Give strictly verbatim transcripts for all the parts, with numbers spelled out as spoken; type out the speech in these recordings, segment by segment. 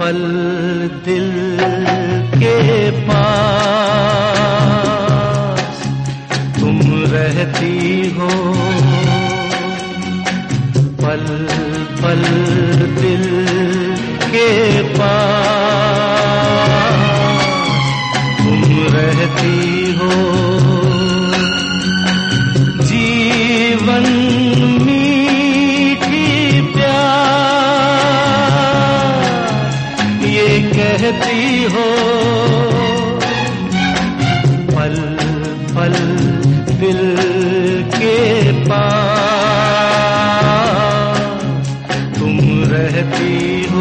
पल दिल के पास तुम रहती हो, पल पल दिल के पास तुम रहती हो। जीवन मीठी प्यास ये कहती हो, पल पल दिल के पास तुम रहती हो।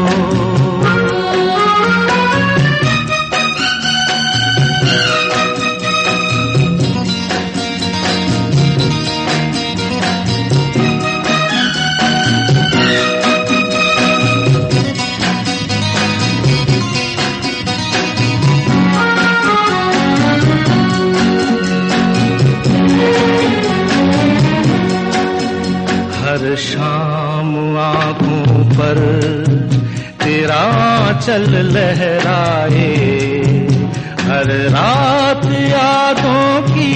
हर शाम आँखों पर तेरा चल लहराए, हर रात यादों की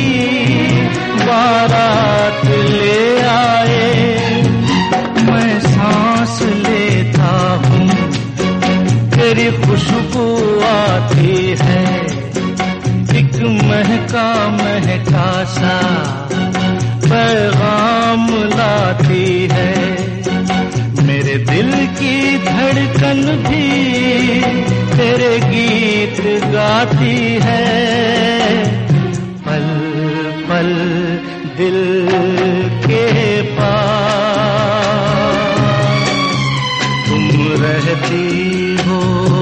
बारात ले आए। मैं सांस लेता हूँ तेरी खुशबू आती है, एक महका महका सा पैगाम लाती है। मेरे दिल की धड़कन भी तेरे गीत गाती है, पल पल दिल के पास तुम रहती हो।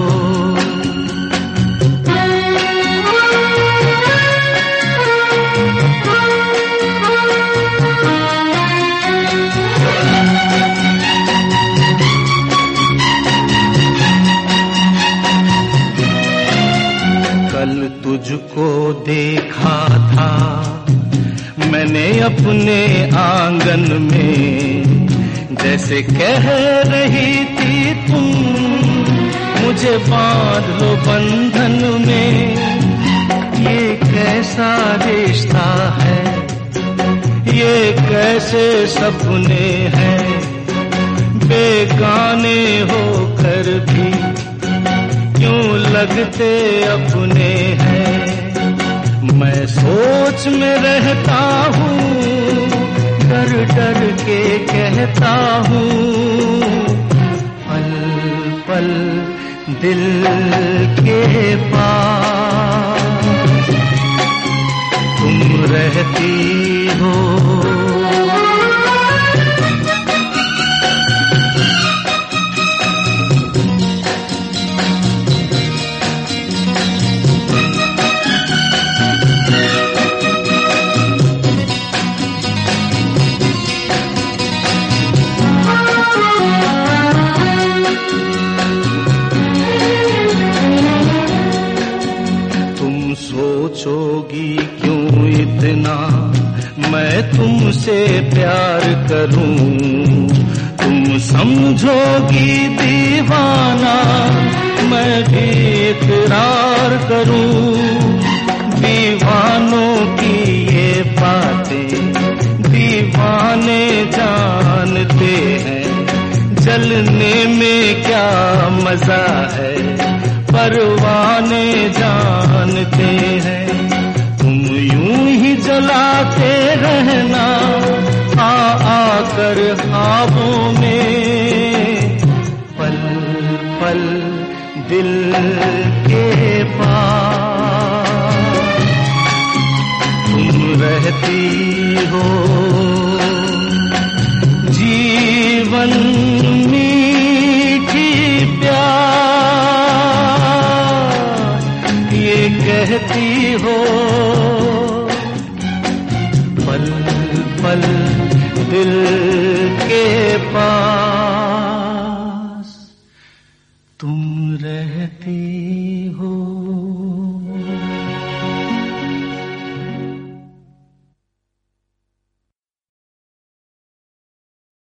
कल तुझको देखा था मैंने अपने आंगन में, जैसे कह रही थी तुम मुझे बांध लो बंधन में। ये कैसा रिश्ता है, ये कैसे सपने हैं, बेगाने होकर भी क्यों लगते अपने हैं। मैं सोच में रहता हूँ, डर डर के कहता हूँ, पल पल दिल के पास तुम रहती हो। सोचोगी क्यों इतना मैं तुमसे प्यार करूं, तुम समझोगी दीवाना मैं भी इकरार करूं। दीवानों की ये बातें दीवाने जानते हैं, जलने में क्या मजा है परवाने जानते हैं। तुम यूं ही जलाते रहना आ आकर ख्वाबों में, पल पल दिल के पास तुम रहती हो। जीवन मीठी प्यास ये कहती हो, पल पल दिल के पास